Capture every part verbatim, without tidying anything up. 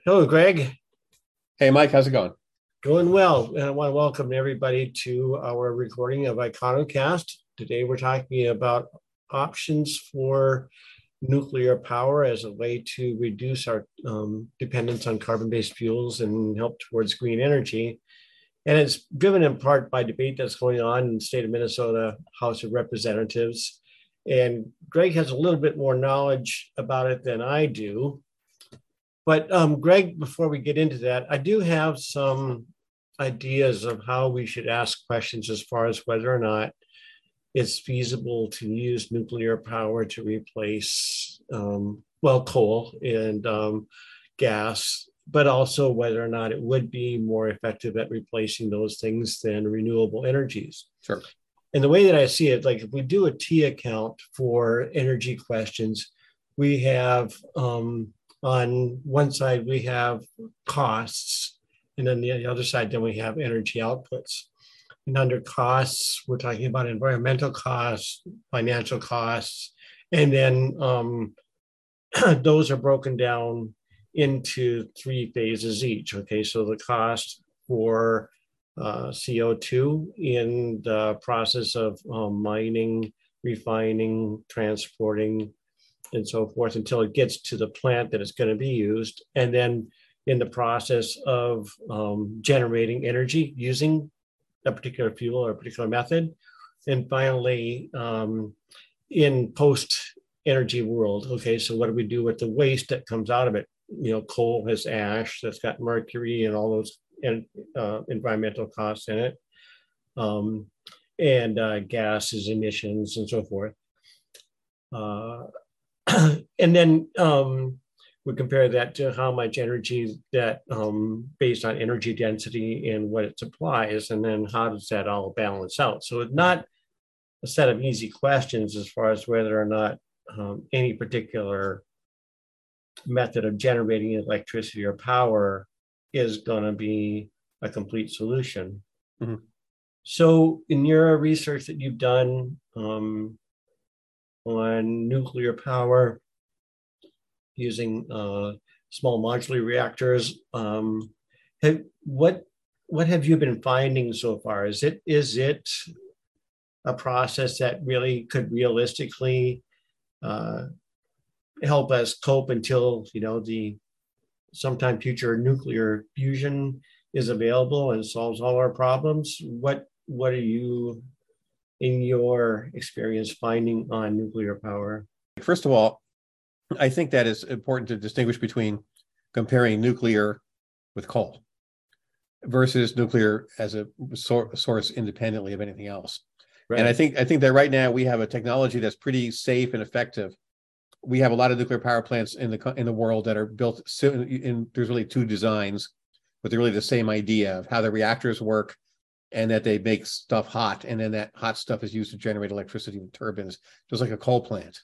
Hello, Greg. Hey, Mike, how's it going? Going well. And I want to welcome everybody to our recording of Iconocast. Today, we're talking about options for nuclear power as a way to reduce our um, dependence on carbon-based fuels and help towards green energy. And it's driven in part by debate that's going on in the state of Minnesota House of Representatives. And Greg has a little bit more knowledge about it than I do. But um, Greg, before we get into that, I do have some ideas of how we should ask questions as far as whether or not it's feasible to use nuclear power to replace, um, well, coal and um, gas, but also whether or not it would be more effective at replacing those things than renewable energies. Sure. And the way that I see it, like if we do a T account for energy questions, we have um, on one side, we have costs, and then the other side, then we have energy outputs. And under costs, we're talking about environmental costs, financial costs, and then um, those are broken down into three phases each. Okay, so the cost for uh, C O two in the process of um, mining, refining, transporting, and so forth until it gets to the plant that it's going to be used. And then in the process of um, generating energy using a particular fuel or a particular method. And finally, um, in post-energy world, okay, so what do we do with the waste that comes out of it? You know, coal has ash that's got mercury and all those uh, environmental costs in it. Um, and uh, gases, emissions, and so forth. Uh, and then um, we compare that to how much energy that um, based on energy density and what it supplies, and then how does that all balance out? So it's not a set of easy questions as far as whether or not um, any particular method of generating electricity or power is going to be a complete solution. Mm-hmm. So in your research that you've done, um, on nuclear power using uh, small modular reactors. Um, have, what what have you been finding so far? Is it is it a process that really could realistically uh, help us cope until you know the sometime future nuclear fusion is available and solves all our problems? What what are you in your experience finding on nuclear power? First of all, I think that it's important to distinguish between comparing nuclear with coal versus nuclear as a source independently of anything else. Right. And I think I think that right now we have a technology that's pretty safe and effective. We have a lot of nuclear power plants in the in the world that are built in, there's really two designs, but they're really the same idea of how the reactors work and that they make stuff hot, and then that hot stuff is used to generate electricity with turbines, just like a coal plant.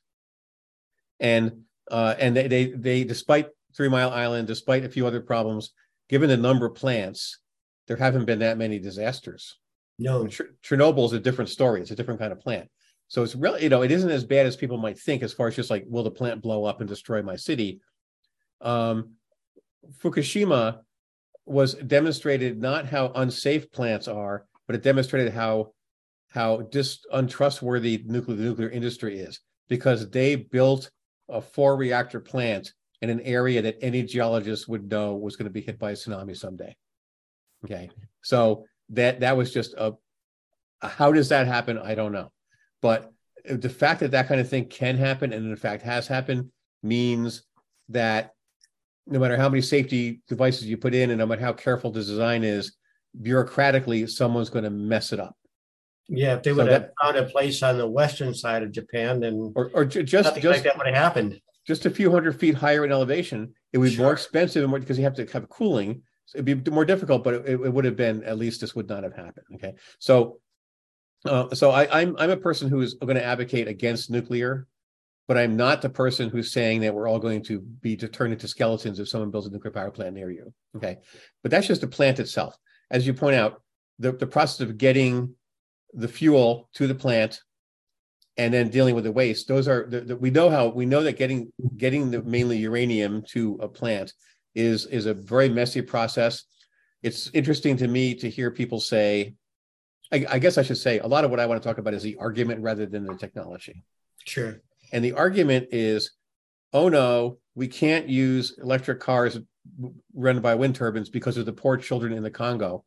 And uh, and they, they they despite Three Mile Island, despite a few other problems, given the number of plants, there haven't been that many disasters. No, Ch- Chernobyl is a different story; it's a different kind of plant. So it's really, you know, it isn't as bad as people might think, as far as just like, will the plant blow up and destroy my city? Um, Fukushima was demonstrated not how unsafe plants are, but it demonstrated how how dis, untrustworthy nuclear the nuclear industry is, because they built a four reactor plant in an area that any geologist would know was going to be hit by a tsunami someday. Okay, so that that was just a, how does that happen? I don't know, but the fact that that kind of thing can happen, and in fact has happened, means that no matter how many safety devices you put in and no matter how careful the design is, bureaucratically, someone's going to mess it up. Yeah, if they would so have that, found a place on the western side of Japan, then or, or just, nothing just like that would have happened. Just a few hundred feet higher in elevation, it would be sure. more expensive and more, because you have to have cooling. So it'd be more difficult, but it, it would have been, at least this would not have happened. Okay, so uh, so I, I'm I'm a person who is going to advocate against nuclear, but I'm not the person who's saying that we're all going to be to turn into skeletons if someone builds a nuclear power plant near you. Okay, but that's just the plant itself. As you point out, the, the process of getting the fuel to the plant and then dealing with the waste, those are the, the, we know how we know that getting getting the mainly uranium to a plant is, is a very messy process. It's interesting to me to hear people say, I, I guess I should say, a lot of what I want to talk about is the argument rather than the technology. Sure. And the argument is, oh no, we can't use electric cars run by wind turbines because of the poor children in the Congo,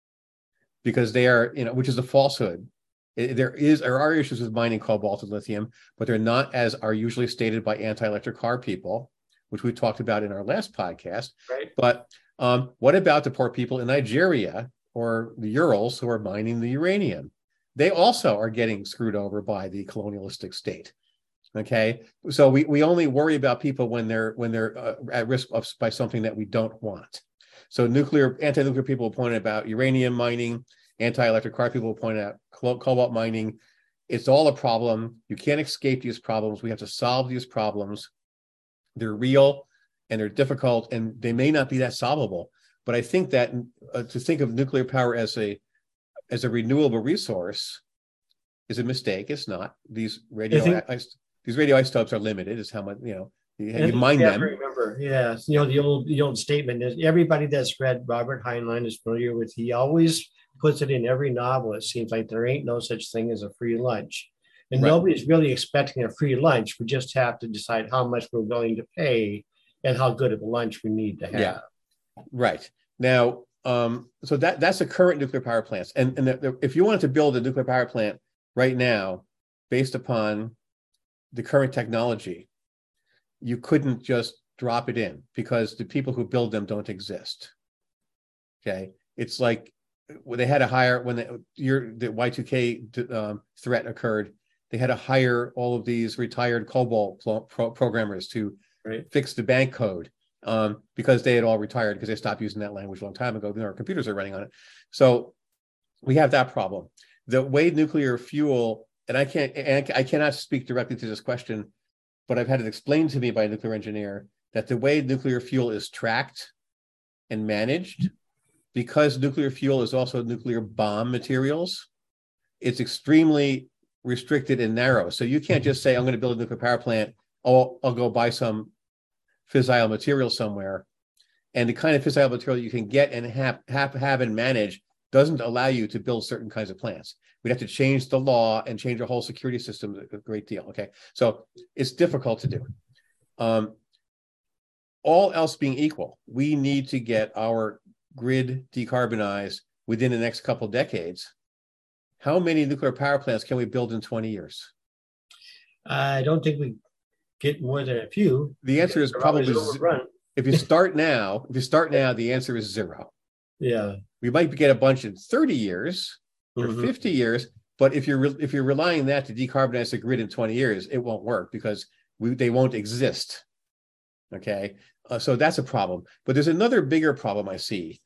because they are, you know, which is a falsehood. It, there is, there are issues with mining cobalt and lithium, but they're not as are usually stated by anti-electric car people, which we talked about in our last podcast. Right. But um, what about the poor people in Nigeria or the Urals who are mining the uranium? They also are getting screwed over by the colonialistic state. Okay, so we, we only worry about people when they're when they're uh, at risk of by something that we don't want. So nuclear anti-nuclear people point about uranium mining, anti-electric car people point out cobalt mining. It's all a problem. You can't escape these problems. We have to solve these problems. They're real and they're difficult, and they may not be that solvable. But I think that uh, to think of nuclear power as a as a renewable resource is a mistake. It's not. These radio think, these radioisotopes are limited. Is how much, you know, you, you And mine you them. Remember, yes, you know the old the old statement is everybody that's read Robert Heinlein is familiar with. He always puts it in every novel. It seems like there ain't no such thing as a free lunch, and right. Nobody's really expecting a free lunch. We just have to decide how much we're willing to pay and how good of a lunch we need to have. Yeah, right. Now, um, so that that's the current nuclear power plants, and and the, the, if you wanted to build a nuclear power plant right now, based upon the current technology, you couldn't just drop it in because the people who build them don't exist. Okay, it's like when they had to hire when the, your, the Y two K um, threat occurred, they had to hire all of these retired COBOL pro programmers to right. fix the bank code um, because they had all retired because they stopped using that language a long time ago. Our computers are running on it, so we have that problem. The way nuclear fuel, and I can't, and I cannot speak directly to this question, but I've had it explained to me by a nuclear engineer that the way nuclear fuel is tracked and managed, because nuclear fuel is also nuclear bomb materials, it's extremely restricted and narrow. So you can't just say, I'm going to build a nuclear power plant, oh, I'll go buy some fissile material somewhere. And the kind of fissile material you can get and have, have, have and manage doesn't allow you to build certain kinds of plants. We'd have to change the law and change our whole security system a great deal. Okay, so it's difficult to do. Um, all else being equal, we need to get our grid decarbonized within the next couple of decades. How many nuclear power plants can we build in twenty years? I don't think we get more than a few. The answer is probably if you start now. If you start now, the answer is zero. Yeah, we might get a bunch in thirty years. Or mm-hmm. fifty years, but if you're if you're relying on that to decarbonize the grid in twenty years, it won't work because we, they won't exist. Okay, uh, so that's a problem. But there's another bigger problem I see.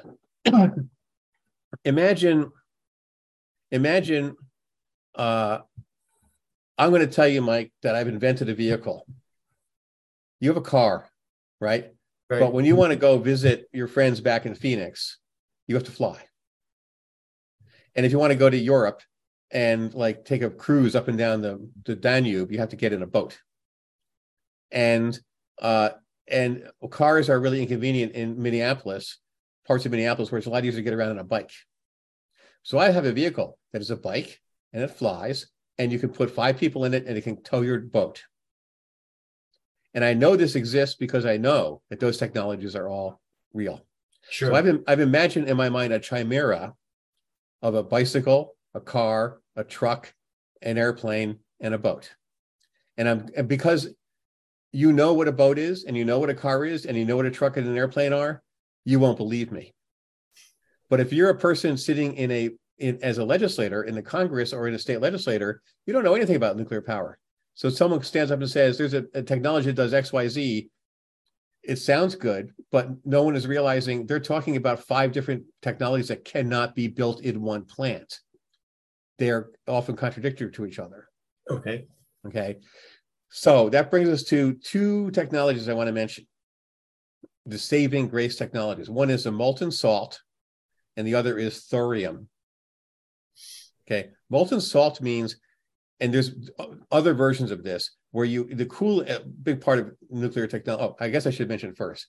imagine, imagine. Uh, I'm going to tell you, Mike, that I've invented a vehicle. You have a car, right? Right. But when you want to go visit your friends back in Phoenix, you have to fly. And if you want to go to Europe and like take a cruise up and down the, the Danube, you have to get in a boat. And uh, and cars are really inconvenient in Minneapolis, parts of Minneapolis, where it's a lot easier to get around on a bike. So I have a vehicle that is a bike and it flies, and you can put five people in it and it can tow your boat. And I know this exists because I know that those technologies are all real. Sure. So I've, I've imagined in my mind a chimera of a bicycle, a car, a truck, an airplane, and a boat. And I'm and because you know what a boat is, and you know what a car is, and you know what a truck and an airplane are, you won't believe me. But if you're a person sitting in a in, as a legislator in the Congress or in a state legislator, you don't know anything about nuclear power. So someone stands up and says, there's a, a technology that does X, Y, Z. It sounds good, but no one is realizing they're talking about five different technologies that cannot be built in one plant. They're often contradictory to each other. Okay. Okay. So that brings us to two technologies I want to mention. The saving grace technologies. One is the molten salt, and the other is thorium. Okay. Molten salt means, and there's other versions of this, where you, the cool, big part of nuclear technology, oh, I guess I should mention first.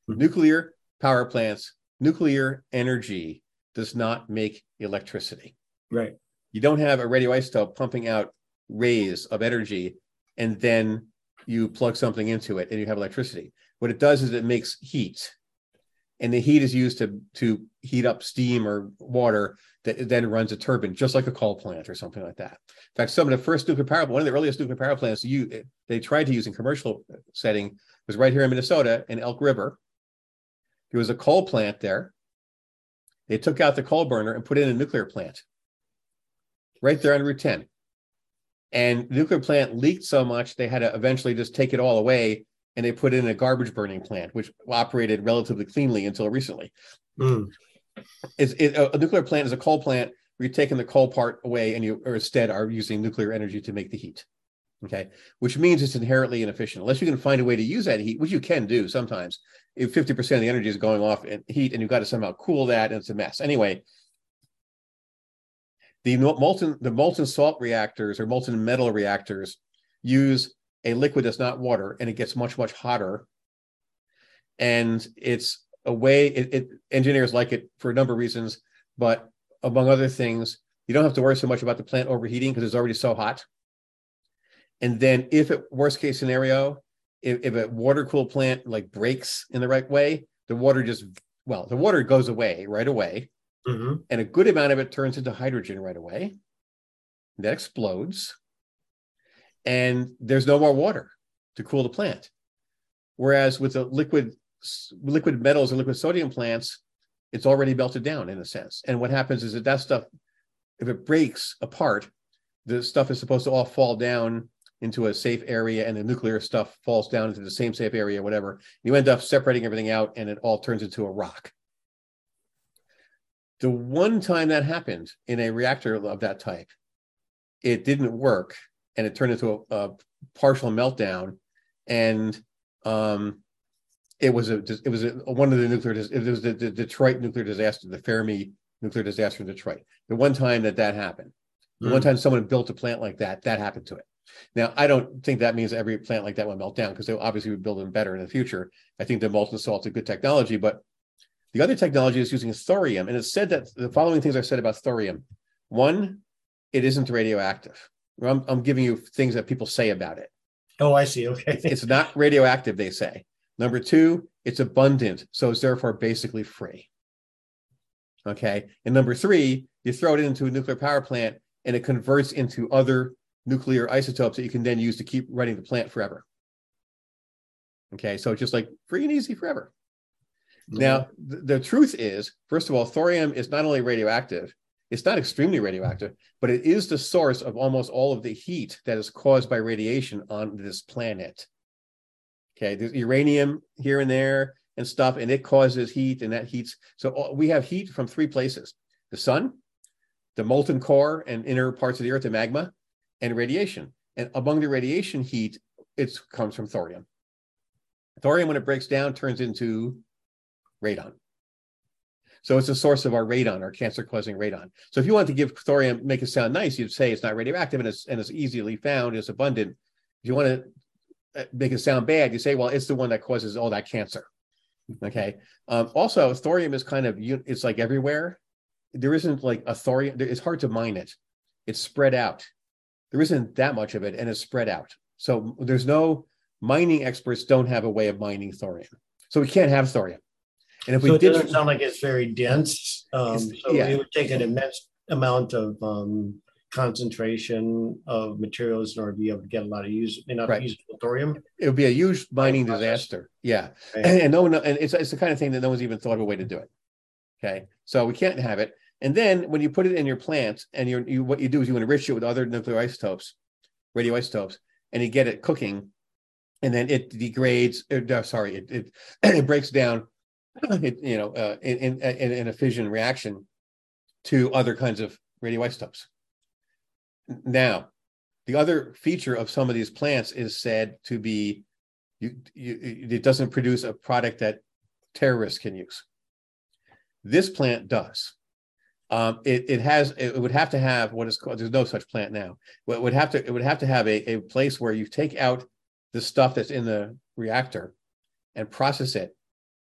Nuclear power plants, nuclear energy does not make electricity. Right. You don't have a radioisotope pumping out rays of energy and then you plug something into it and you have electricity. What it does is it makes heat. And the heat is used to, to heat up steam or water that then runs a turbine, just like a coal plant or something like that. In fact, some of the first nuclear power, one of the earliest nuclear power plants you, they tried to use in commercial setting was right here in Minnesota in Elk River. There was a coal plant there. They took out the coal burner and put in a nuclear plant right there on Route ten. And the nuclear plant leaked so much, they had to eventually just take it all away, and they put in a garbage burning plant, which operated relatively cleanly until recently. Mm. It's, it, a nuclear plant is a coal plant where you're taking the coal part away and you or instead are using nuclear energy to make the heat. Okay, which means it's inherently inefficient. Unless you can find a way to use that heat, which you can do sometimes, if fifty percent of the energy is going off in heat and you've got to somehow cool that, and it's a mess. Anyway, the molten, the molten salt reactors or molten metal reactors use a liquid that's not water, and it gets much, much hotter. And it's a way, it, it engineers like it for a number of reasons, but among other things, you don't have to worry so much about the plant overheating because it's already so hot. And then if it, worst case scenario, if, if a water cooled plant like breaks in the right way, the water just, well, the water goes away right away. Mm-hmm. And a good amount of it turns into hydrogen right away. That explodes. And there's no more water to cool the plant. Whereas with the liquid, liquid metals or liquid sodium plants, it's already melted down in a sense. And what happens is that that stuff, if it breaks apart, the stuff is supposed to all fall down into a safe area, and the nuclear stuff falls down into the same safe area, whatever. You end up separating everything out, and it all turns into a rock. The one time that happened in a reactor of that type, it didn't work, and it turned into a, a partial meltdown, and um, it was a it was a, one of the nuclear it was the, the Detroit nuclear disaster, the Fermi nuclear disaster in Detroit. The one time that that happened, the mm. one time someone built a plant like that, that happened to it. Now, I don't think that means every plant like that will melt down, because they obviously would build them better in the future. I think the molten salt's a good technology, but the other technology is using thorium. And it's said that the following things are said about thorium. One, it isn't radioactive. I'm, I'm giving you things that people say about it. Oh, I see. Okay. It's not radioactive, they say. Number two, it's abundant, so it's therefore basically free. Okay. And number three, you throw it into a nuclear power plant and it converts into other nuclear isotopes that you can then use to keep running the plant forever. Okay, so it's just like free and easy forever. Mm-hmm. Now, th- the truth is, first of all, thorium is not only radioactive, it's not extremely radioactive, but it is the source of almost all of the heat that is caused by radiation on this planet. Okay, there's uranium here and there and stuff, and it causes heat, and that heats. So all, we have heat from three places: the sun, the molten core and inner parts of the earth, the magma, and radiation. And among the radiation heat, it comes from thorium. Thorium, when it breaks down, turns into radon. So it's a source of our radon, our cancer-causing radon. So if you want to give thorium, make it sound nice, you'd say it's not radioactive and it's, and it's easily found, it's abundant. If you want to make it sound bad, you say, well, it's the one that causes all that cancer. Okay. Um, also, thorium is kind of, it's like everywhere. There isn't like a thorium, it's hard to mine it. It's spread out. There isn't that much of it, and it's spread out. So there's no, mining experts don't have a way of mining thorium. So we can't have thorium. And if so we it did, doesn't sound like it's very dense. Um, so yeah. It would take an immense amount of um, concentration of materials in order to be able to get a lot of use, enough right. usable thorium. It would be a huge mining disaster. Yeah. Right. And, and no one, and it's, it's the kind of thing that no one's even thought of a way to do it. Okay. So we can't have it. And then when you put it in your plant, and you're, you what you do is you enrich it with other nuclear isotopes, radioisotopes, and you get it cooking, and then it degrades. Or, sorry, it it, it breaks down, it, you know, uh, in, in in a fission reaction to other kinds of radioisotopes. Now, the other feature of some of these plants is said to be, you, you it doesn't produce a product that terrorists can use. This plant does. Um, it, it has, it would have to have what is called, there's no such plant now. It would have to, it would have to have a, a place where you take out the stuff that's in the reactor and process it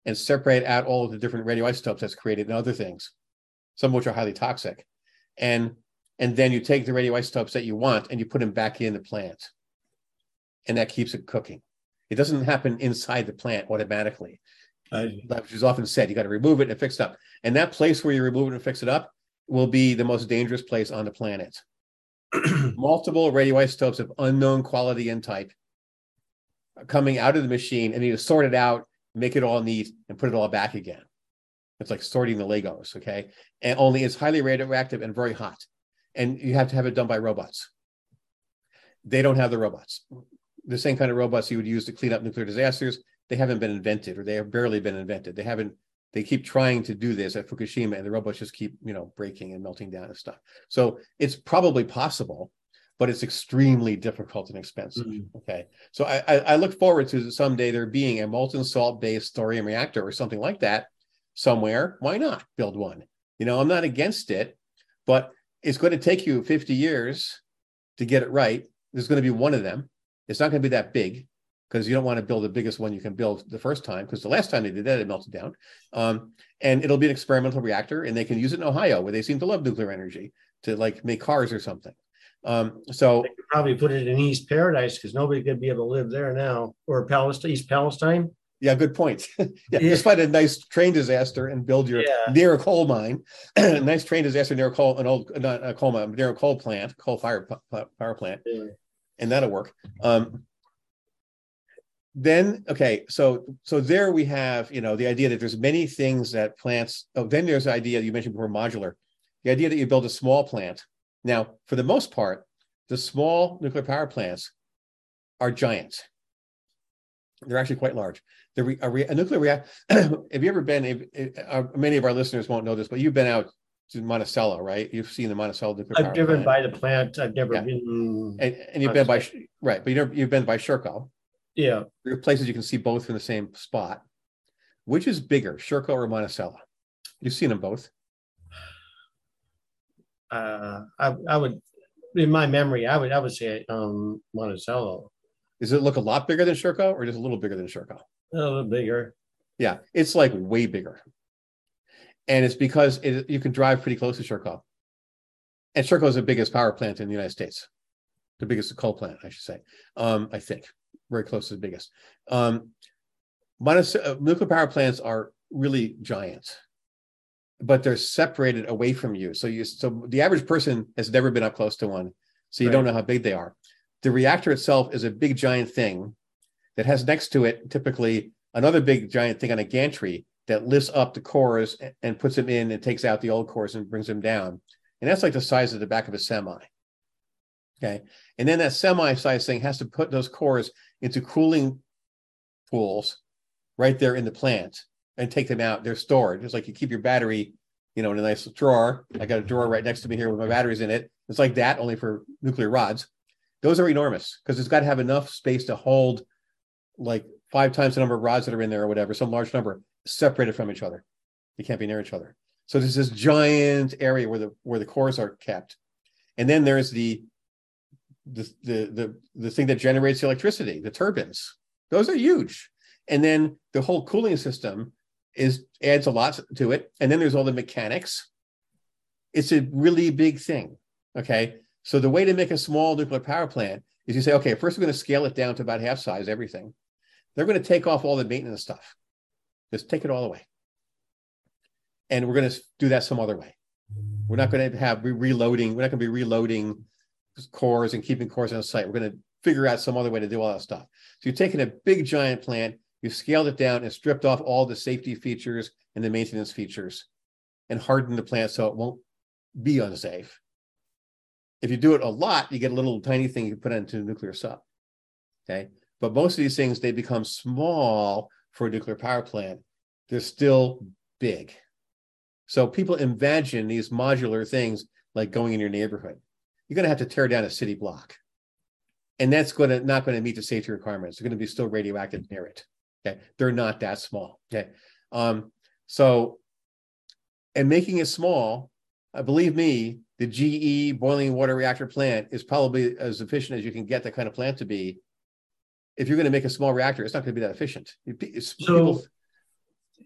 and separate out all of the different radioisotopes that's created and other things, some of which are highly toxic. And, and then you take the radioisotopes that you want and you put them back in the plant. And that keeps it cooking. It doesn't happen inside the plant automatically. Uh, which is often said, you got to remove it and fix it up. And that place where you remove it and fix it up will be the most dangerous place on the planet. Multiple radioisotopes of unknown quality and type coming out of the machine, and you sort it out, make it all neat, and put it all back again. It's like sorting the Legos, okay? And only it's highly radioactive and very hot. And you have to have it done by robots. They don't have the robots. The same kind of robots you would use to clean up nuclear disasters, they haven't been invented, or they have barely been invented. They haven't, they keep trying to do this at Fukushima, and the robots just keep, you know, breaking and melting down and stuff. So it's probably possible, but it's extremely difficult and expensive. Mm-hmm. Okay. So I, I, I look forward to someday there being a molten salt-based thorium reactor or something like that somewhere. Why not build one? You know, I'm not against it, but it's going to take you fifty years to get it right. There's going to be one of them. It's not going to be that big, because you don't want to build the biggest one you can build the first time, because the last time they did that, it melted down. Um, and it'll be an experimental reactor, and they can use it in Ohio, where they seem to love nuclear energy to like make cars or something. Um, so they could probably put it in East Paradise, because nobody could be able to live there now, or Palestine, East Palestine. Yeah, good point. yeah, Yeah. Just find a nice train disaster and build your Yeah. near a coal mine. A nice train disaster near a coal, an old not a coal mine, near a coal plant, coal fire power plant, yeah. And that'll work. Um, Then, okay, so so there we have, you know, the idea that there's many things that plants, oh, then there's the idea you mentioned before, modular, the idea that you build a small plant. Now, for the most part, the small nuclear power plants are giants. They're actually quite large. The re, a, re, a nuclear reactor, have you ever been, if, if, uh, many of our listeners won't know this, but you've been out to Monticello, right? You've seen the Monticello nuclear I've power driven plant. by the plant. I've never Yeah. been. And, and you've been by, right, but you've, never, you've been by Sherco. Yeah. There are places you can see both in the same spot. Which is bigger, Sherco or Monticello? You've seen them both. Uh, I, I would, in my memory, I would, I would say um, Monticello. Does it look a lot bigger than Sherco, or just a little bigger than Sherco? A little bigger. Yeah, it's like way bigger, and it's because it, you can drive pretty close to Sherco. And Sherco is the biggest power plant in the United States, the biggest coal plant, I should say. Um, I think very close to the biggest. Um, Monticello, nuclear power plants are really giant, but they're separated away from you. So you, so the average person has never been up close to one, so you right. don't know how big they are. The reactor itself is a big giant thing that has next to it typically another big giant thing on a gantry that lifts up the cores and, and puts them in and takes out the old cores and brings them down. And that's like the size of the back of a semi. Okay. And then that semi-sized thing has to put those cores into cooling pools right there in the plant and take them out. They're stored. Just like you keep your battery, you know, in a nice drawer. I got a drawer right next to me here with my batteries in it. It's like that, only for nuclear rods. Those are enormous because it's got to have enough space to hold like five times the number of rods that are in there or whatever, some large number separated from each other. They can't be near each other. So there's this giant area where the where the cores are kept. And then there's the the the the, the thing that generates the electricity, the turbines. Those are huge. And then the whole cooling system is adds a lot to it. And then there's all the mechanics. It's a really big thing. Okay. So the way to make a small nuclear power plant is you say, okay, first we're going to scale it down to about half size, everything. They're going to take off all the maintenance stuff. Just take it all away. And we're going to do that some other way. We're not going to have re reloading. We're not going to be reloading cores and keeping cores on site. We're going to figure out some other way to do all that stuff. So you've taken a big giant plant, you've scaled it down and stripped off all the safety features and the maintenance features and hardened the plant so it won't be unsafe. If you do it a lot, you get a little tiny thing you can put into a nuclear sub. Okay. But most of these things, they become small for a nuclear power plant. They're still big. So people imagine these modular things like going in your neighborhood. You're going to have to tear down a city block. And that's going to not going to meet the safety requirements. They're going to be still radioactive near it. Okay. They're not that small. Okay. Um, so, and making it small, uh, believe me, the G E boiling water reactor plant is probably as efficient as you can get that kind of plant to be. If you're going to make a small reactor, it's not going to be that efficient. It's, so, people...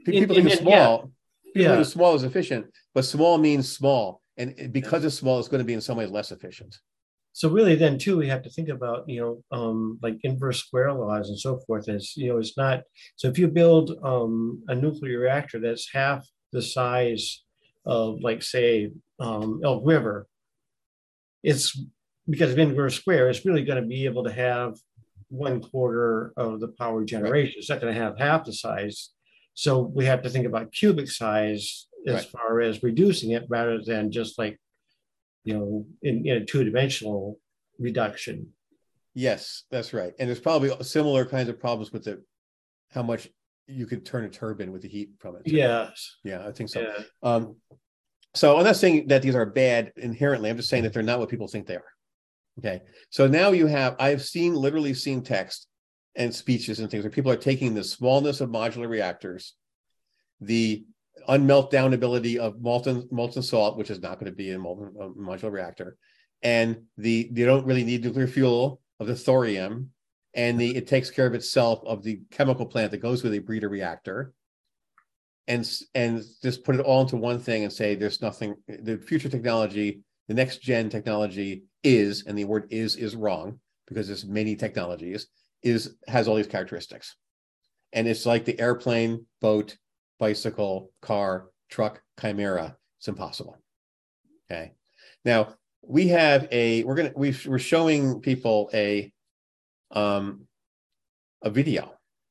People And- think and of then, small. People yeah. think of small as efficient, but small means small, and because it's small, it's going to be in some ways less efficient. So really then too, we have to think about, you know, um, like inverse square laws and so forth as, you know, it's not, so if you build um, a nuclear reactor that's half the size of like, say, um, Elk River, it's because of inverse square, it's really going to be able to have one quarter of the power generation. Right. It's not going to have half the size. So we have to think about cubic size as right. far as reducing it rather than just like, you know, in, in a two-dimensional reduction. Yes, that's right. And there's probably similar kinds of problems with the how much you could turn a turbine with the heat from it. Too. Yes. Yeah, I think so. Yeah. Um, so I'm not saying that these are bad inherently. I'm just saying that they're not what people think they are. Okay. So now you have, I've seen, literally seen text and speeches and things where people are taking the smallness of modular reactors, the unmeltdown ability of molten molten salt, which is not going to be in a molten uh, modular reactor, and the you don't really need nuclear fuel of the thorium, and the it takes care of itself of the chemical plant that goes with a breeder reactor, and and just put it all into one thing and say there's nothing. The future technology, the next gen technology is, and the word is is wrong because there's many technologies, is has all these characteristics, and it's like the airplane, boat, bicycle, car, truck, chimera. It's impossible. Okay. Now we have a, we're going to, we're showing people a, um, a video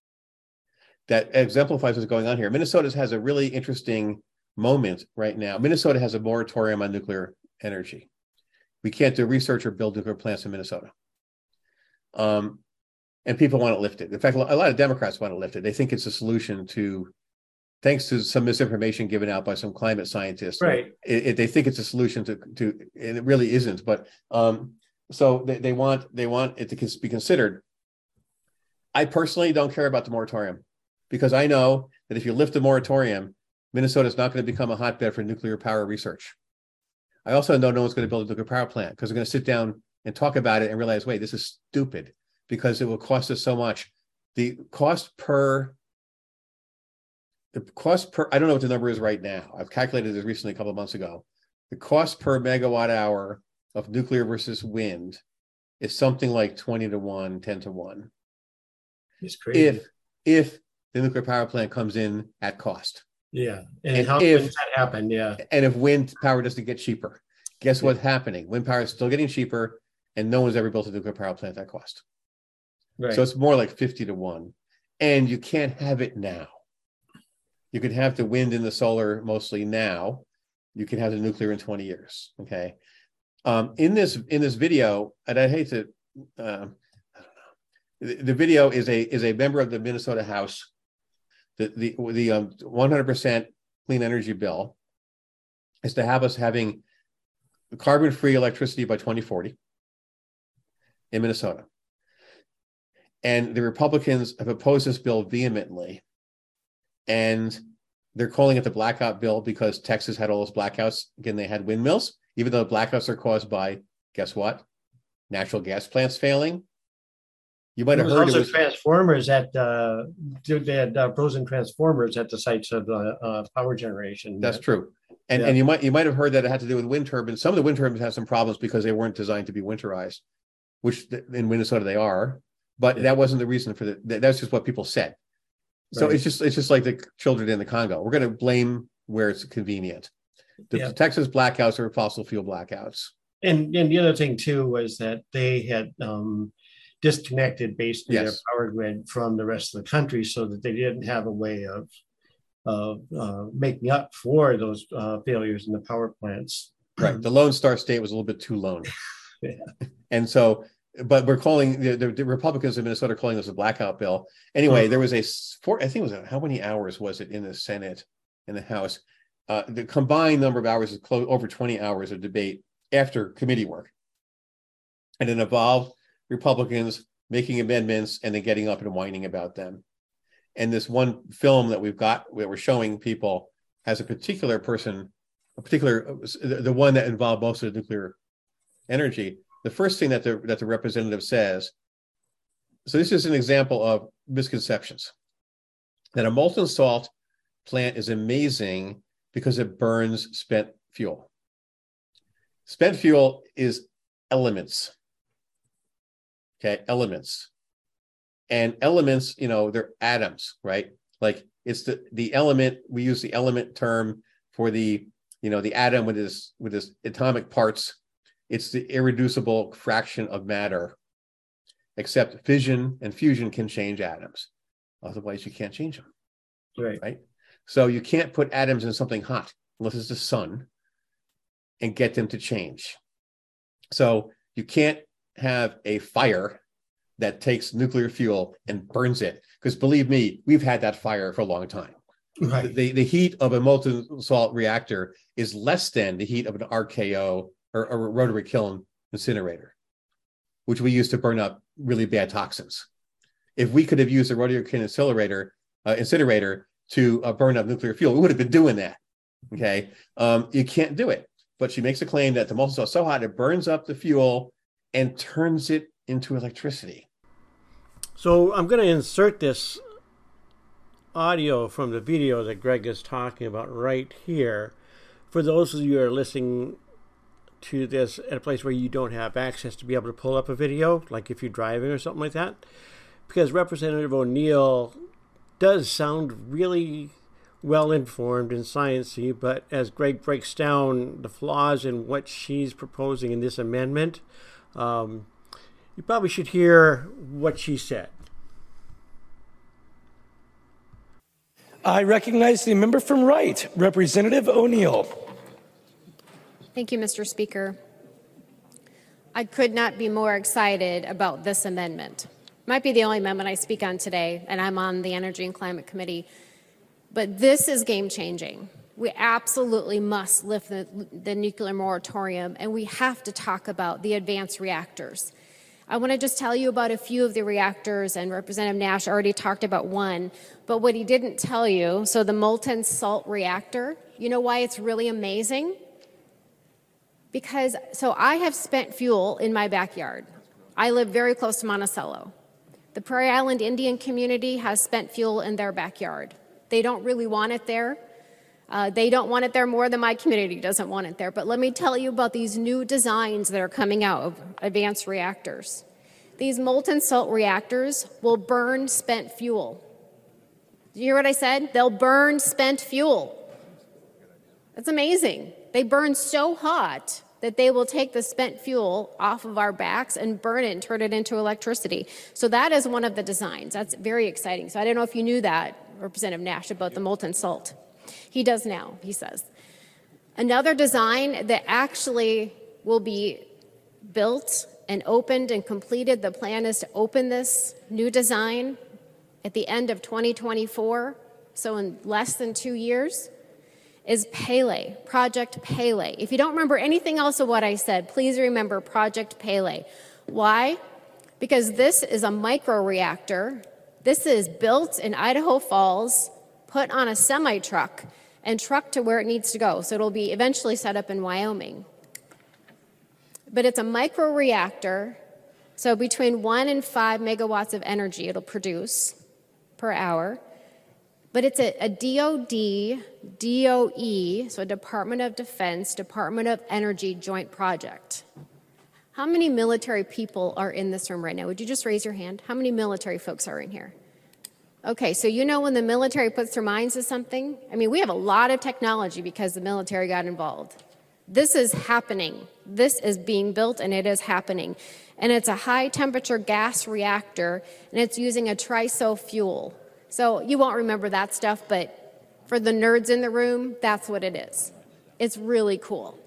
that exemplifies what's going on here. Minnesota has a really interesting moment right now. Minnesota has a moratorium on nuclear energy. We can't do research or build nuclear plants in Minnesota. Um, and people want it lifted. In fact, a lot of Democrats want it lifted. They think it's a solution to, thanks to some misinformation given out by some climate scientists, right? It, it, they think it's a solution to, to, and it really isn't. But um, so they, they want they want it to be considered. I personally don't care about the moratorium because I know that if you lift the moratorium, Minnesota is not going to become a hotbed for nuclear power research. I also know no one's going to build a nuclear power plant because they're going to sit down and talk about it and realize, wait, this is stupid because it will cost us so much. The cost per The cost per, I don't know what the number is right now. I've calculated this recently a couple of months ago. The cost per megawatt hour of nuclear versus wind is something like twenty to one, ten to one. It's crazy. If, if the nuclear power plant comes in at cost. Yeah. And, and how if, does that happen? Yeah. And if wind power doesn't get cheaper, guess yeah. what's happening? Wind power is still getting cheaper and no one's ever built a nuclear power plant at cost. Right. So it's more like fifty to one. And you can't have it now. You can have the wind and the solar mostly now. You can have the nuclear in twenty years. Okay. Um, in this in this video, and I hate to, uh, I don't know. The, the video is a is a member of the Minnesota House. The the the um, one hundred percent clean energy bill is to have us having carbon-free electricity by twenty forty in Minnesota. And the Republicans have opposed this bill vehemently. And they're calling it the blackout bill because Texas had all those blackouts. Again, they had windmills, even though the blackouts are caused by, guess what? Natural gas plants failing. You might have heard also it was transformers at uh, they had uh, frozen transformers at the sites of uh, uh, power generation. That's true, and yeah. and you might you might have heard that it had to do with wind turbines. Some of the wind turbines have some problems because they weren't designed to be winterized, which in Minnesota they are. But yeah. that wasn't the reason for the. That's just what people said. So right. it's just it's just like the children in the Congo. We're going to blame where it's convenient. The yeah. Texas blackouts are fossil fuel blackouts. And and the other thing too was that they had um, disconnected basically yes. their power grid from the rest of the country, so that they didn't have a way of of uh, making up for those uh, failures in the power plants. Right. The Lone Star State was a little bit too lone. yeah. And so. But we're calling the, the, the Republicans in Minnesota are calling this a blackout bill. Anyway, there was a four, I think it was a, how many hours was it in the Senate, in the House? Uh, the combined number of hours is close, over twenty hours of debate after committee work. And it involved Republicans making amendments and then getting up and whining about them. And this one film that we've got, that we're showing people, has a particular person, a particular, the, the one that involved most of the nuclear energy. The first thing that the that the representative says, so this is an example of misconceptions, that a molten salt plant is amazing because it burns spent fuel. Spent fuel is elements. Okay, elements. And elements, you know, they're atoms, right? Like it's the, the element, we use the element term for the, you know, the atom with its, with its atomic parts. It's the irreducible fraction of matter, except fission and fusion can change atoms. Otherwise, you can't change them. Right. Right. So you can't put atoms in something hot unless it's the sun and get them to change. So you can't have a fire that takes nuclear fuel and burns it. Because believe me, we've had that fire for a long time. Right. The, the heat of a molten salt reactor is less than the heat of an R K O or, or a rotary kiln incinerator, which we use to burn up really bad toxins. If we could have used a rotary kiln incinerator, uh, incinerator to uh, burn up nuclear fuel, we would have been doing that. Okay, um, you can't do it. But she makes a claim that the molten salt is so hot it burns up the fuel and turns it into electricity. So I'm going to insert this audio from the video that Greg is talking about right here. For those of you who are listening to this at a place where you don't have access to be able to pull up a video, like if you're driving or something like that, because Representative O'Neill does sound really well-informed and sciencey, but as Greg breaks down the flaws in what she's proposing in this amendment, um, you probably should hear what she said. I recognize the member from Wright, Representative O'Neill. Thank you, Mister Speaker. I could not be more excited about this amendment. Might be the only amendment I speak on today, and I'm on the Energy and Climate Committee. But this is game-changing. We absolutely must lift the, the nuclear moratorium, and we have to talk about the advanced reactors. I want to just tell you about a few of the reactors, and Representative Nash already talked about one, but what he didn't tell you, so the molten salt reactor, you know why it's really amazing? Because, so I have spent fuel in my backyard. I live very close to Monticello. The Prairie Island Indian community has spent fuel in their backyard. They don't really want it there. Uh, they don't want it there more than my community doesn't want it there. But let me tell you about these new designs that are coming out of advanced reactors. These molten salt reactors will burn spent fuel. Did you hear what I said? They'll burn spent fuel. That's amazing. They burn so hot that they will take the spent fuel off of our backs and burn it and turn it into electricity. So that is one of the designs. That's very exciting. So I don't know if you knew that, Representative Nash, about the molten salt. He does now, he says. Another design that actually will be built and opened and completed, the plan is to open this new design at the end of twenty twenty-four, so in less than two years, is Pele, Project Pele. If you don't remember anything else of what I said, please remember Project Pele. Why? Because this is a microreactor. This is built in Idaho Falls, put on a semi-truck, and trucked to where it needs to go. So it'll be eventually set up in Wyoming. But it's a microreactor, so between one and five megawatts of energy it'll produce per hour. But it's a, a D O D, D O E, so Department of Defense, Department of Energy joint project. How many military people are in this room right now? Would you just raise your hand? How many military folks are in here? Okay, so you know when the military puts their minds to something? I mean, we have a lot of technology because the military got involved. This is happening. This is being built, and it is happening. And it's a high-temperature gas reactor, and it's using a TRISO fuel. So you won't remember that stuff, but for the nerds in the room, that's what it is. It's really cool.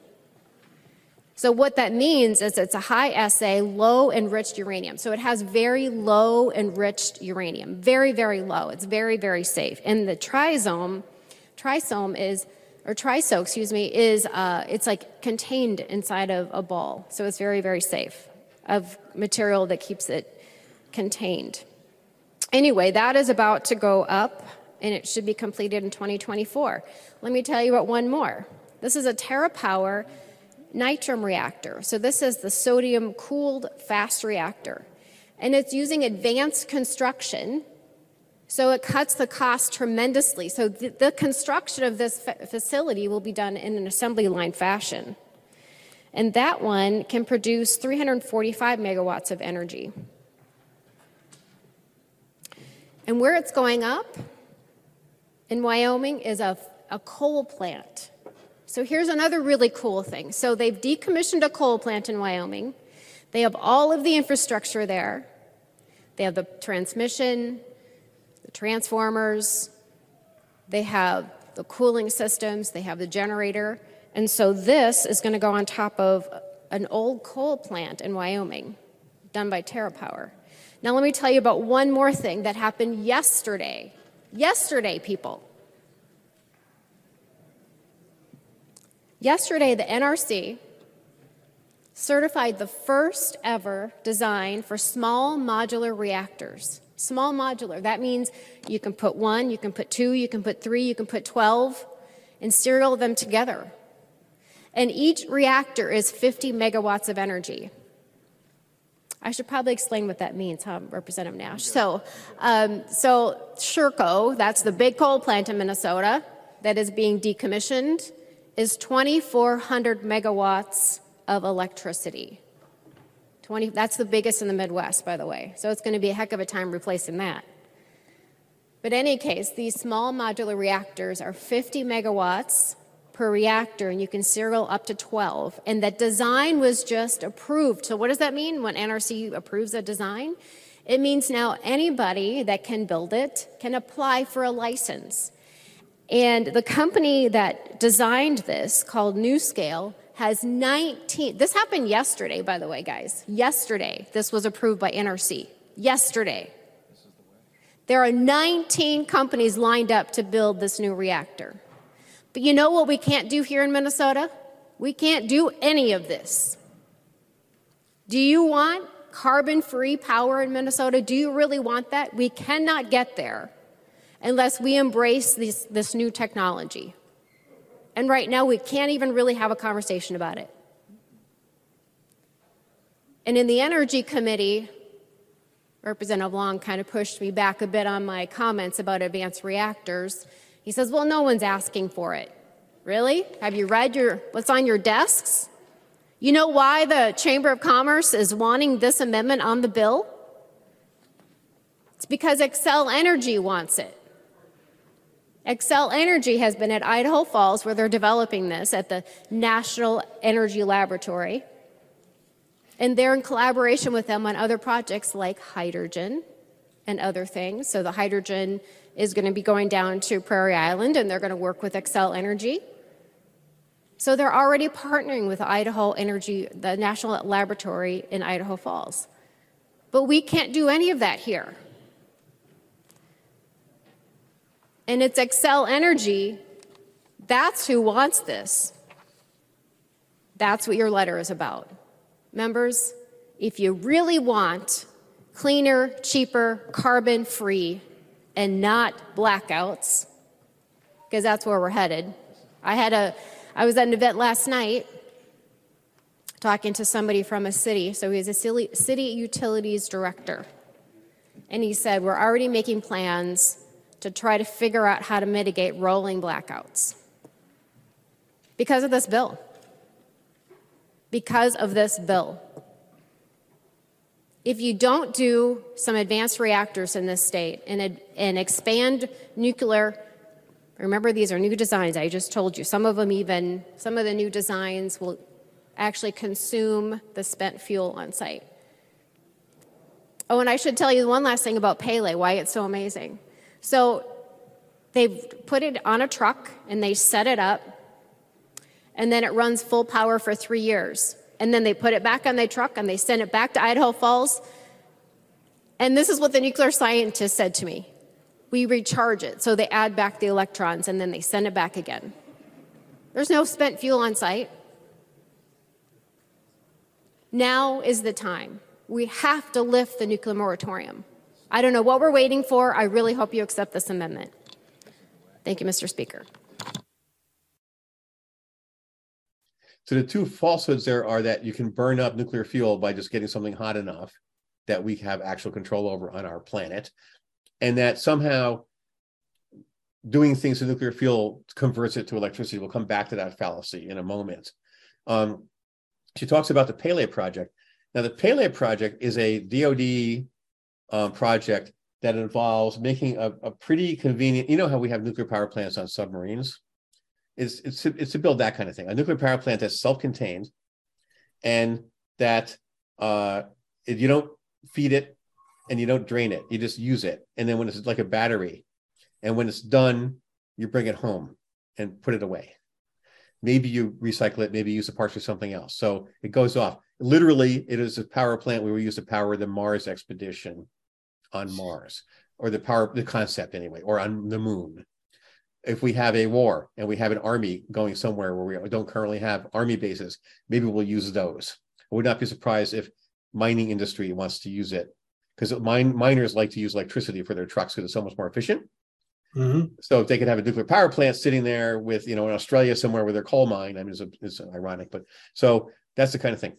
So what that means is it's a high assay, low enriched uranium. So it has very low enriched uranium, very, very low. It's very, very safe. And the trisome, trisome is, or TRISO, excuse me, is, uh, it's like contained inside of a ball. So it's very, very safe of material that keeps it contained. Anyway, that is about to go up, and it should be completed in twenty twenty-four. Let me tell you about one more. This is a TerraPower Nitrum reactor. So this is the sodium-cooled fast reactor. And it's using advanced construction So it cuts the cost tremendously. So the, the construction of this fa- facility will be done in an assembly line fashion. And that one can produce three hundred forty-five megawatts of energy. And where it's going up in Wyoming is a, a coal plant. So here's another really cool thing. So they've decommissioned a coal plant in Wyoming. They have all of the infrastructure there. They have the transmission, the transformers, they have the cooling systems, they have the generator. And so this is going to go on top of an old coal plant in Wyoming, done by TerraPower. Now let me tell you about one more thing that happened yesterday. Yesterday, people. Yesterday, the N R C certified the first ever design for small modular reactors. Small modular, that means you can put one, you can put two, you can put three, you can put twelve, and serial them together. And each reactor is fifty megawatts of energy. I should probably explain what that means, huh, Representative Nash? So, um, so Sherco, that's the big coal plant in Minnesota that is being decommissioned, is twenty-four hundred megawatts of electricity. twenty, that's the biggest in the Midwest, by the way. So it's going to be a heck of a time replacing that. But in any case, these small modular reactors are fifty megawatts per reactor, and you can serial up to twelve. And that design was just approved. So what does that mean when N R C approves a design? It means now anybody that can build it can apply for a license. And the company that designed this, called NuScale, has nineteen, this happened yesterday, by the way, guys. Yesterday, this was approved by N R C. Yesterday. There are nineteen companies lined up to build this new reactor. But you know what we can't do here in Minnesota? We can't do any of this. Do you want carbon-free power in Minnesota? Do you really want that? We cannot get there unless we embrace this, this new technology. And right now, we can't even really have a conversation about it. And in the Energy Committee, Representative Long kind of pushed me back a bit on my comments about advanced reactors. He says, well, no one's asking for it. Really? Have you read your, what's on your desks? You know why the Chamber of Commerce is wanting this amendment on the bill? It's because Xcel Energy wants it. Xcel Energy has been at Idaho Falls, where they're developing this at the National Energy Laboratory. And they're in collaboration with them on other projects like hydrogen and other things. So the hydrogen is going to be going down to Prairie Island, and they're going to work with Xcel Energy. So they're already partnering with Idaho Energy, the National Laboratory in Idaho Falls. But we can't do any of that here. And it's Xcel Energy, that's who wants this. That's what your letter is about. Members, if you really want cleaner, cheaper, carbon-free, and not blackouts, because that's where we're headed. I had a, I was at an event last night talking to somebody from a city, so he's a city, city utilities director. And he said, we're already making plans to try to figure out how to mitigate rolling blackouts because of this bill. Because of this bill. If you don't do some advanced reactors in this state and, and expand nuclear, remember these are new designs, I just told you. Some of them even, some of the new designs will actually consume the spent fuel on site. Oh, and I should tell you one last thing about Pele, why it's so amazing. So they've put it on a truck and they set it up, and then it runs full power for three years. And then they put it back on their truck and they send it back to Idaho Falls. And this is what the nuclear scientist said to me. We recharge it, so they add back the electrons and then they send it back again. There's no spent fuel on site. Now is the time. We have to lift the nuclear moratorium. I don't know what we're waiting for. I really hope you accept this amendment. Thank you, Mister Speaker. So the two falsehoods there are that you can burn up nuclear fuel by just getting something hot enough that we have actual control over on our planet. and that somehow doing things to nuclear fuel converts it to electricity. We'll come back to that fallacy in a moment. Um, she talks about the Pele project. Now, the Pele project is a D O D um, project that involves making a, a pretty convenient, you know how we have nuclear power plants on submarines? It's, it's, it's to build that kind of thing. A nuclear power plant that's self-contained and that uh, you don't feed it and you don't drain it. You just use it. And then when it's like a battery, and when it's done, you bring it home and put it away. Maybe you recycle it, maybe use the parts for something else. So it goes off. Literally, it is a power plant we were used to power the Mars expedition on Mars, or the power, the concept anyway, or on the moon. If we have a war and we have an army going somewhere where we don't currently have army bases, maybe we'll use those. I would not be surprised if mining industry wants to use it, because mine, miners like to use electricity for their trucks because it's so much more efficient. Mm-hmm. So if they could have a nuclear power plant sitting there with, you know, in Australia somewhere with their coal mine, I mean, it's, a, it's ironic, but so that's the kind of thing.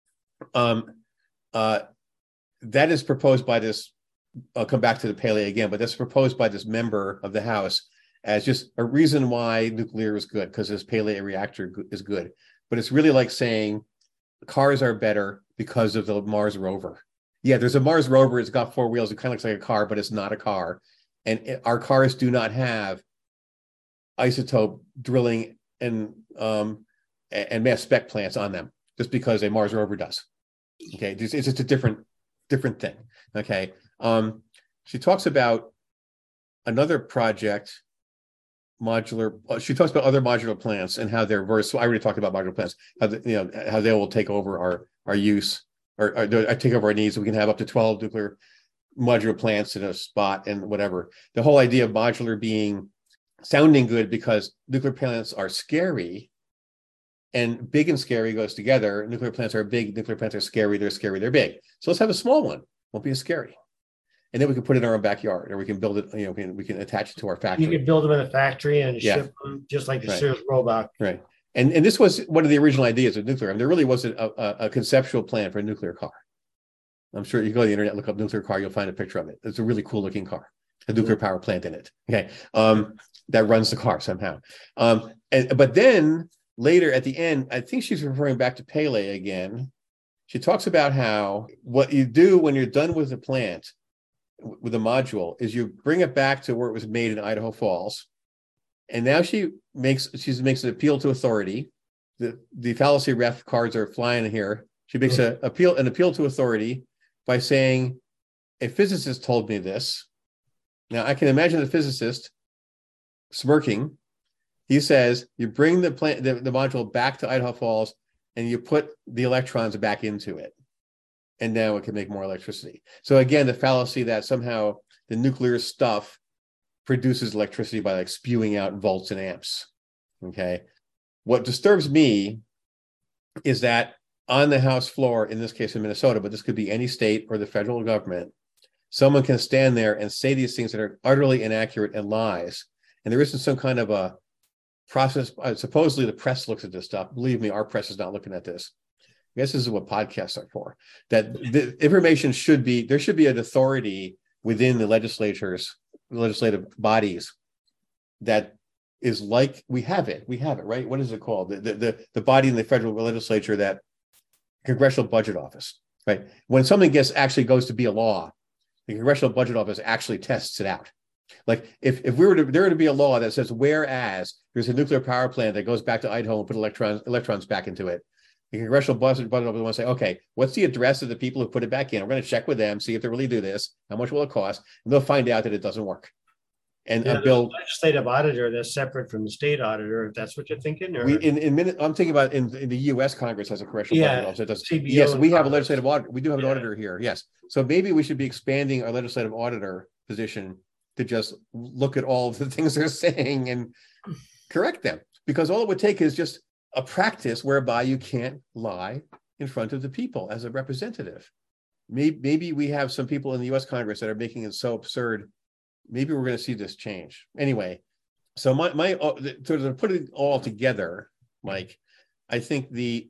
Um, uh, that is proposed by this, I'll come back to the Pele again, but that's proposed by this member of the House as just a reason why nuclear is good, because this Pele reactor is good. But it's really like saying cars are better because of the Mars rover. Yeah, there's a Mars rover, it's got four wheels, it kind of looks like a car, but it's not a car. And our cars do not have isotope drilling and um, and mass spec plants on them, just because a Mars rover does. Okay, it's, it's just a different different thing. Okay, um, she talks about another project, modular. She talks about other modular plants and how they're very. So I already talked about modular plants. How the, you know how they will take over our our use or, or take over our needs. So we can have up to twelve nuclear modular plants in a spot and whatever. The whole idea of modular being sounding good because nuclear plants are scary, and big and scary goes together. Nuclear plants are big, nuclear plants are scary, they're scary, they're big. So let's have a small one, won't be as scary. And then we can put it in our own backyard, or we can build it, you know, we can, we can attach it to our factory. You can build them in a factory and Yeah. ship them just like the Right. Sears robot. Right. And and this was one of the original ideas of nuclear. I mean, there really wasn't a, a, a conceptual plan for a nuclear car. I'm sure you go to the internet, look up nuclear car, you'll find a picture of it. It's a really cool looking car, a nuclear power plant in it. Okay, um, that runs the car somehow. Um, and but then later at the end, I think she's referring back to Pele again. She talks about how what you do when you're done with the plant, with the module, is you bring it back to where it was made in Idaho Falls. And now she makes she makes an appeal to authority. The the fallacy ref cards are flying here. She makes a appeal an appeal to authority by saying, a physicist told me this. Now I can imagine the physicist smirking. He says, you bring the plant the, the module back to Idaho Falls and you put the electrons back into it. And now it can make more electricity. So again, the fallacy that somehow the nuclear stuff produces electricity by like spewing out volts and amps. Okay. What disturbs me is that on the House floor, in this case in Minnesota, but this could be any state or the federal government, someone can stand there and say these things that are utterly inaccurate and lies. And there isn't some kind of a process. Uh, supposedly the press looks at this stuff. Believe me, our press is not looking at this. I guess this is what podcasts are for. That the information should be, there should be an authority within the legislatures, legislative bodies that is like, we have it, we have it, right? What is it called? The, the, the, the body in the federal legislature, that Congressional Budget Office, right? When something gets actually goes to be a law, the Congressional Budget Office actually tests it out. Like if, if we were to, there were to be a law that says, whereas there's a nuclear power plant that goes back to Idaho and put electrons, electrons back into it, the Congressional Budget Office will say, okay, what's the address of the people who put it back in? We're going to check with them, see if they really do this. How much will it cost? And they'll find out that it doesn't work. And Yeah, a bill, legislative auditor that's separate from the state auditor, if that's what you're thinking. Or we in in minute, I'm thinking about in, in the U S Congress has a Congressional Yeah, Budget Office. It does. C B O Yes, in we have a Congress. legislative auditor. We do have an Yeah. auditor here. Yes, so maybe we should be expanding our legislative auditor position to just look at all of the things they're saying and correct them, because all it would take is just a practice whereby you can't lie in front of the people as a representative. Maybe, maybe we have some people in the U S Congress that are making it so absurd. Maybe we're going to see this change. Anyway, so my, my to put it all together, Mike, I think the,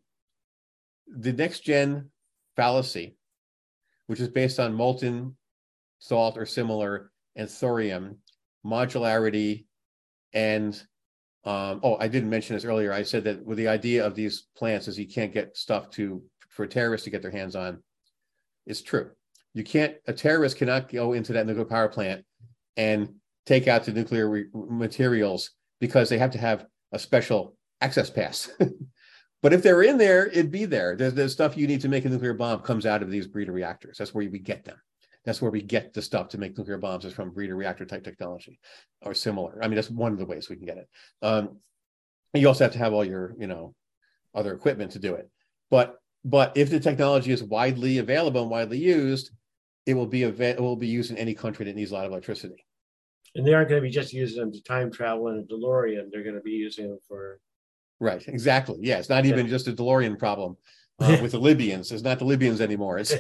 the next gen fallacy, which is based on molten salt or similar, and thorium, modularity, and um, oh, I didn't mention this earlier. I said that with the idea of these plants is you can't get stuff to for terrorists to get their hands on. It's true. You can't. A terrorist cannot go into that nuclear power plant and take out the nuclear re- materials because they have to have a special access pass. But if they're in there, it'd be there. There's, there's stuff you need to make a nuclear bomb comes out of these breeder reactors. That's where we get them. That's where we get the stuff to make nuclear bombs is from breeder reactor type technology or similar. I mean, that's one of the ways we can get it. Um, you also have to have all your, you know, other equipment to do it. But but if the technology is widely available and widely used, it will be ava- it will be used in any country that needs a lot of electricity. And they aren't going to be just using them to time travel in a DeLorean. They're going to be using them for. Right, exactly. Yeah, it's not even just a DeLorean problem uh, with the Libyans. It's not the Libyans anymore. It's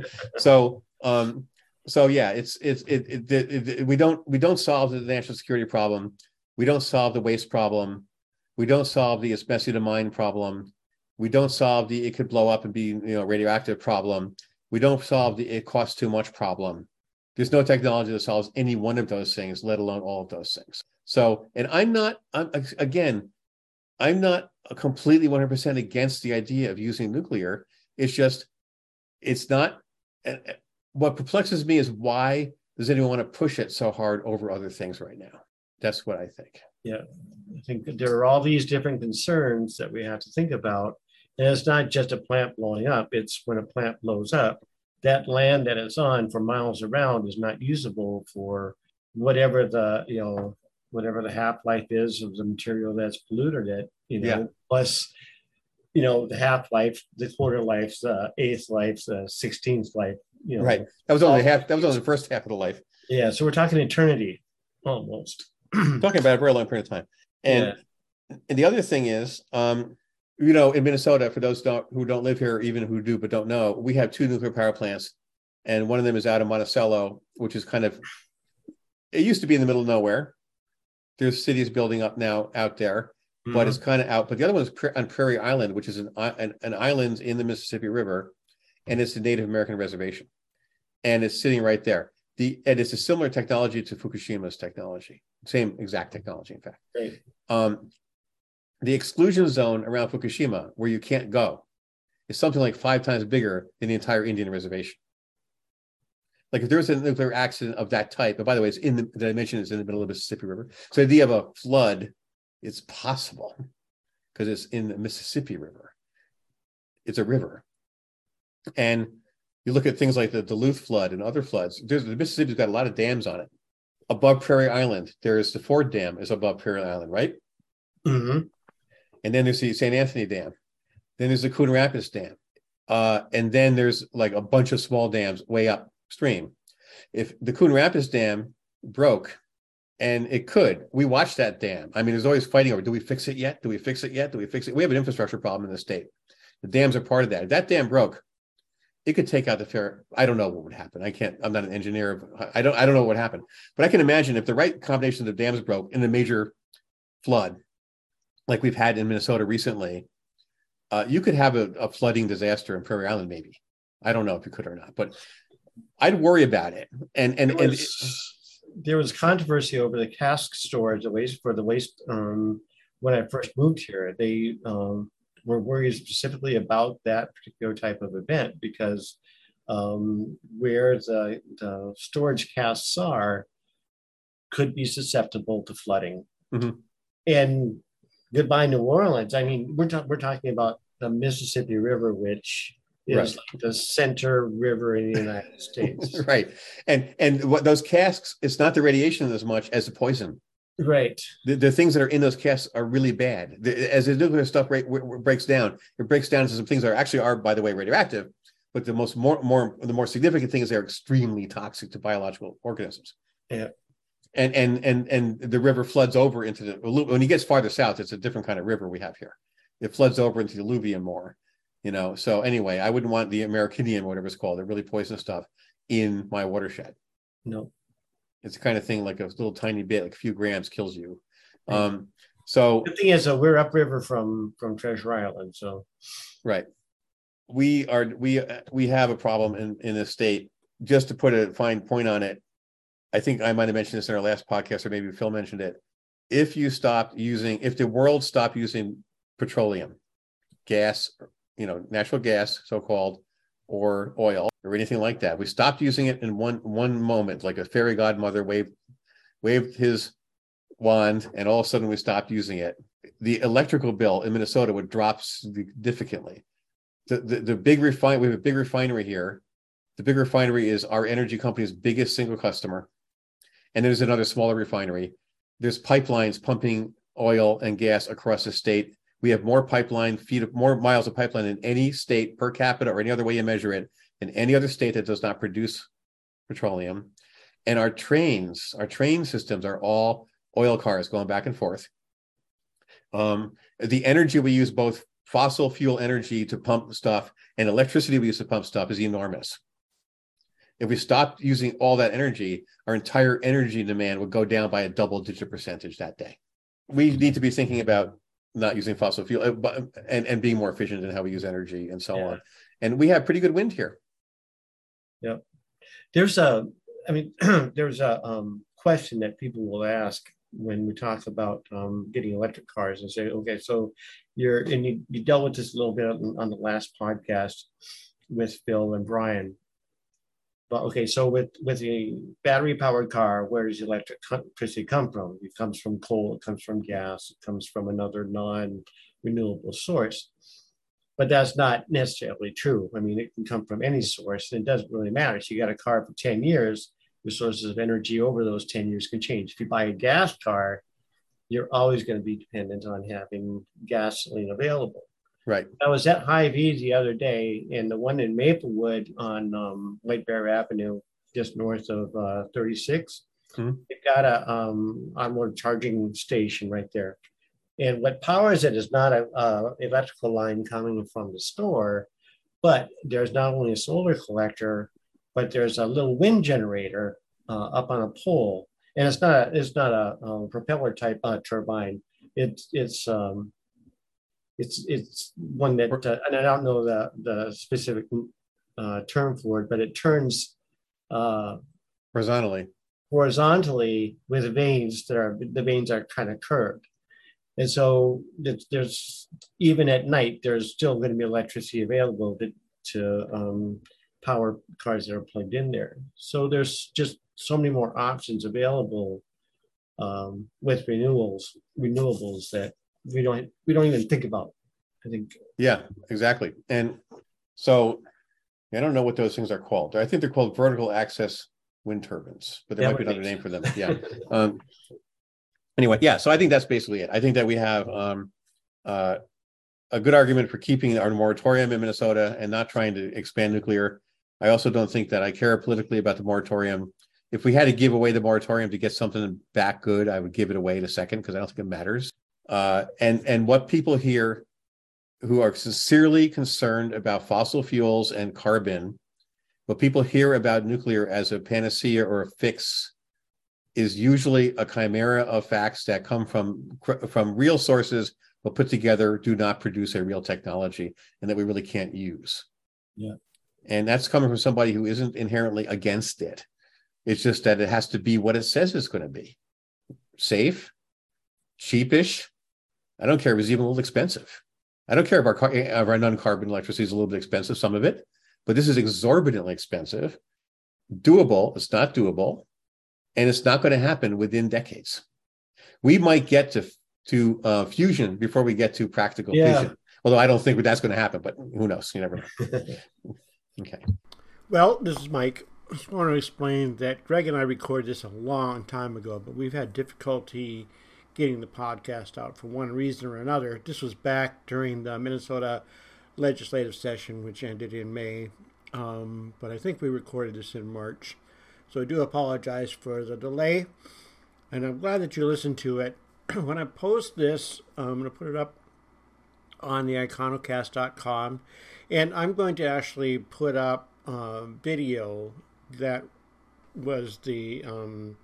so um, so yeah. It's it's it, it, it, it we don't we don't solve the national security problem. We don't solve the waste problem. We don't solve the it's messy to mine problem. We don't solve the it could blow up and be you know radioactive problem. We don't solve the it costs too much problem. There's no technology that solves any one of those things, let alone all of those things. So, and I'm not I'm, again. I'm not completely one hundred percent against the idea of using nuclear. It's just, it's not, what perplexes me is why does anyone want to push it so hard over other things right now? That's what I think. Yeah, I think that there are all these different concerns that we have to think about. And it's not just a plant blowing up. It's when a plant blows up, that land that it's on for miles around is not usable for whatever the, you know, whatever the half-life is of the material that's polluted it, you know, yeah. Plus, you know, the half-life, the quarter life, the eighth life, the sixteenth life, you know. Right. That was only half, that was only the first half of the life. Yeah. So we're talking eternity almost. Talking about a very long period of time. And, yeah. and the other thing is, um, you know, in Minnesota, for those don't, who don't live here, even who do but don't know, we have two nuclear power plants. And one of them is out of Monticello, which is kind of, it used to be in the middle of nowhere. There's cities building up now out there, but mm-hmm. it's kind of out. But the other one is on Prairie Island, which is an, an, an island in the Mississippi River, and it's a Native American reservation. And it's sitting right there. The And it's a similar technology to Fukushima's technology, same exact technology, in fact. Right. Um, the exclusion zone around Fukushima, where you can't go, is something like five times bigger than the entire Indian reservation. Like if there was a nuclear accident of that type, but by the way, it's in the, the I mentioned it's in the middle of the Mississippi River. So the idea of a flood is possible because it's in the Mississippi River. It's a river. And you look at things like the Duluth flood and other floods, there's, the Mississippi's got a lot of dams on it. Above Prairie Island, there's the Ford Dam is above Prairie Island, right? Mm-hmm. And then there's the Saint Anthony Dam. Then there's the Coon Rapids Dam. Uh, and then there's like a bunch of small dams way up stream. If the Coon Rapids Dam broke, and it could, we watched that dam. I mean, there's always fighting over, do we fix it yet? Do we fix it yet? Do we fix it? We have an infrastructure problem in the state. The dams are part of that. If that dam broke, it could take out the fair. I don't know what would happen. I can't, I'm not an engineer. I don't, I don't know what would happen. But I can imagine if the right combination of dams broke in a major flood, like we've had in Minnesota recently, uh, you could have a, a flooding disaster in Prairie Island, maybe. I don't know if you could or not, but I'd worry about it. And and, there was, and there was controversy over the cask storage, the waste for the waste. Um, when I first moved here, they um, were worried specifically about that particular type of event because um, where the, the storage casks are could be susceptible to flooding. Mm-hmm. And goodbye, New Orleans. I mean, we're ta- we're talking about the Mississippi River, which is right. like the center river in the United States. Right. And and what those casks, it's not the radiation as much as the poison. Right. The, the things that are in those casks are really bad. The, as the nuclear stuff break, breaks down, it breaks down to some things that are actually are, by the way, radioactive. But the most more more the more significant thing is they're extremely toxic to biological organisms. Yeah. And and and and the river floods over into the when he gets farther south, it's a different kind of river we have here. It floods over into the alluvium more. You know, so anyway, I wouldn't want the Americanium, whatever it's called, the really poisonous stuff, in my watershed. No, it's the kind of thing like a little tiny bit, like a few grams, kills you. Um, so the thing is, uh, we're upriver from from Treasure Island, so right, we are we uh, we have a problem in in this state. Just to put a fine point on it, I think I might have mentioned this in our last podcast, or maybe Phil mentioned it. If you stopped using, if the world stopped using petroleum, gas, you know, natural gas, so-called, or oil, or anything like that, we stopped using it in one one moment, like a fairy godmother waved waved his wand, and all of a sudden we stopped using it. The electrical bill in Minnesota would drop significantly. The the, the big refine we have a big refinery here. The big refinery is our energy company's biggest single customer, and there's another smaller refinery. There's pipelines pumping oil and gas across the state. We have more pipeline feet, more miles of pipeline in any state per capita, or any other way you measure it, in any other state that does not produce petroleum. And our trains, our train systems are all oil cars going back and forth. Um, the energy we use, both fossil fuel energy to pump stuff and electricity we use to pump stuff, is enormous. If we stopped using all that energy, our entire energy demand would go down by a double-digit percentage that day. We need to be thinking about not using fossil fuel, but, and, and being more efficient in how we use energy and so yeah. on. And we have pretty good wind here. Yeah. There's a, I mean, there's a um, question that people will ask when we talk about um, getting electric cars, and say, okay, so you're, and you, you dealt with this a little bit on, on the last podcast with Phil and Brian. But okay, so with, with a battery powered car, where does electricity come from? It comes from coal, it comes from gas, it comes from another non-renewable source. But that's not necessarily true. I mean, it can come from any source, and it doesn't really matter. So you got a car for ten years, the sources of energy over those ten years can change. If you buy a gas car, you're always going to be dependent on having gasoline available. Right. I was at Hy-Vee the other day, and the one in Maplewood on um, White Bear Avenue, just north of uh, thirty-six, mm-hmm. They've got a um, onboard charging station right there. And what powers it is not a, a electrical line coming from the store, but there's not only a solar collector, but there's a little wind generator uh, up on a pole. And it's not a, it's not a, a propeller type uh, turbine. It's it's um, It's it's one that, uh, and I don't know the, the specific uh, term for it, but it turns uh, horizontally horizontally with vanes that are, the vanes are kind of curved. And so there's, even at night, there's still going to be electricity available to, to um, power cars that are plugged in there. So there's just so many more options available um, with renewables, renewables that we don't we don't even think about, I think. Yeah, exactly. And so I don't know what those things are called. I think they're called vertical access wind turbines, but there Yeah, might be another name for them. Yeah. um, anyway, yeah. So I think that's basically it. I think that we have um, uh, a good argument for keeping our moratorium in Minnesota and not trying to expand nuclear. I also don't think that I care politically about the moratorium. If we had to give away the moratorium to get something back good, I would give it away in a second, because I don't think it matters. Uh, and, and what people here who are sincerely concerned about fossil fuels and carbon, what people hear about nuclear as a panacea or a fix is usually a chimera of facts that come from, from real sources, but put together do not produce a real technology, and that we really can't use. Yeah. And that's coming from somebody who isn't inherently against it. It's just that it has to be what it says it's going to be. Safe, cheapish. I don't care if it's even a little expensive. I don't care if our, car, if our non-carbon electricity is a little bit expensive, some of it, but this is exorbitantly expensive, doable. It's not doable, and it's not going to happen within decades. We might get to, to uh, fusion before we get to practical yeah. fission, although I don't think that's going to happen, but who knows? You never know. Okay. Well, this is Mike. I just want to explain that Greg and I recorded this a long time ago, but we've had difficulty getting the podcast out for one reason or another. This was back during the Minnesota legislative session, which ended in May, um, but I think we recorded this in March. So I do apologize for the delay, and I'm glad that you listened to it. When I post this, I'm going to put it up on the iconocast dot com, and I'm going to actually put up a video that was the um,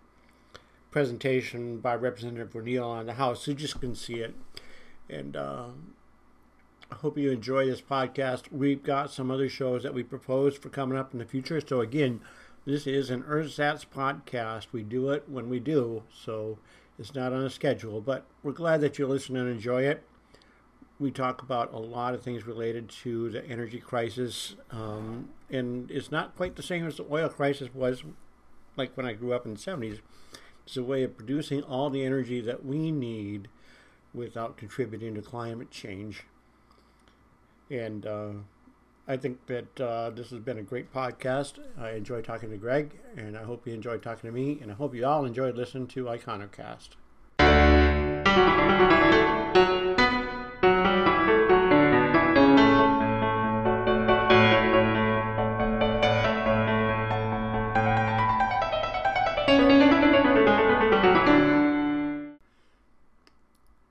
presentation by Representative O'Neill on the House, so you just can see it. And uh, I hope you enjoy this podcast. We've got some other shows that we propose for coming up in the future. So again, This is an Earthsats podcast. We do it when we do, so it's not on a schedule, but we're glad that you listen and enjoy it. We talk about a lot of things related to the energy crisis, um, and it's not quite the same as the oil crisis was like when I grew up in the seventies. It's a way of producing all the energy that we need without contributing to climate change. And uh, I think that uh, this has been a great podcast. I enjoy talking to Greg, and I hope you enjoyed talking to me, and I hope you all enjoyed listening to Iconocast.